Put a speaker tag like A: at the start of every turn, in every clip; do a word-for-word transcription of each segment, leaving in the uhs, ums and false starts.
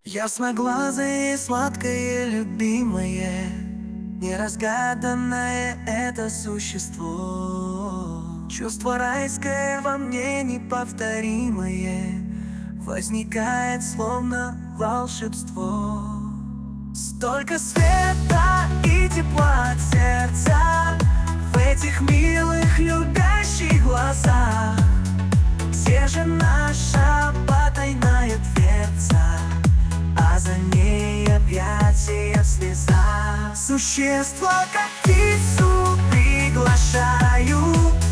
A: Ясноглазое, сладкое, любимое, неразгаданное это существо. Чувство райское во мне неповторимое возникает словно волшебство. Столько света и тепла от сердца в этих милых любящих глазах. Где же наша потайная дверца, а за ней объятия слеза? Существо, как птицу, приглашаю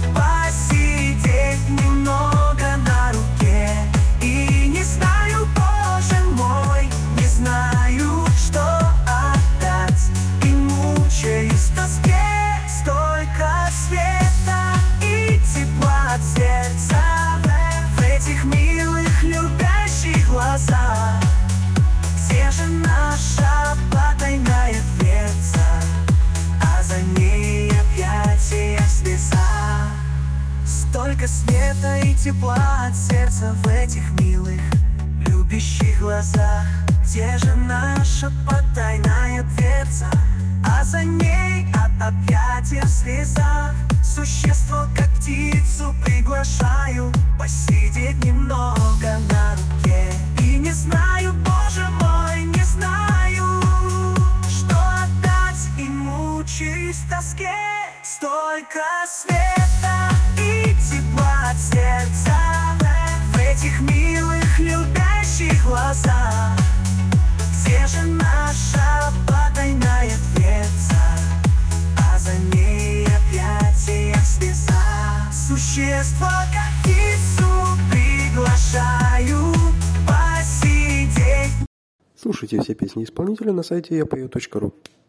A: посидеть немного на руке. И не знаю, Боже мой, не знаю, что отдать, и мучаюсь в тоске. Столько света и тепла от сердца в этих милых любящих глазах. Где же наша потайная дверца, а за ней объятия слеза? Столько света и тепла от сердца в этих милых любящих глазах. Где же наша потайная дверца, а за ней от объятия слеза? Существо, как птицу, приглашаю посидеть немного на руке. И не знаю, Боже мой, не знаю, что отдать, и мучаюсь в тоске. Столько света и тепла от сердца в этих милых любящих глазах. Где же наша потайная дверца, а за ней объятия слеза? Существо, как птицу, приглашаю посидеть.
B: Слушайте все песни исполнителя на сайте я пою точка ру.